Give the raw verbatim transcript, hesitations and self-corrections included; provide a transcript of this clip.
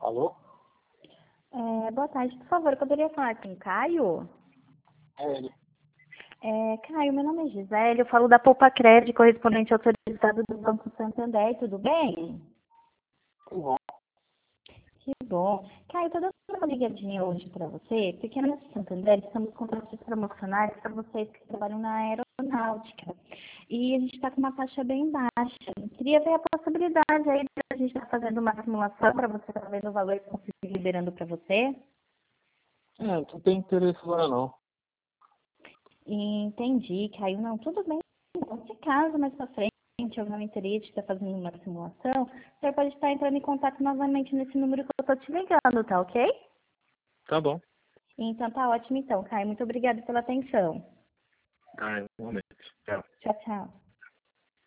Alô? É, boa tarde, por favor, eu poderia falar com o Caio? É ele. É, Caio, meu nome é Gisele, eu falo da Poupa Crédito, correspondente autorizado do Banco Santander, tudo bem? Tudo bom? Que bom. Caio, eu tô dando uma ligadinha hoje para você, porque nós do Santander estamos com taxas promocionais para vocês que trabalham na aeronáutica. E a gente está com uma taxa bem baixa. Eu queria ver a possibilidade aí de a gente estar fazendo uma simulação para você estar vendo o valor que conseguir liberando para você. É, não tem interesse agora não. Entendi, Caio. Não, tudo bem. Então, se caso mais pra frente algum interesse de estar fazendo uma simulação, o senhor pode estar entrando em contato novamente nesse número que eu estou te ligando, tá ok? Tá bom. Então tá ótimo então, Caio. Muito obrigada pela atenção. Ah, igualmente. Tchau. Tchau, tchau.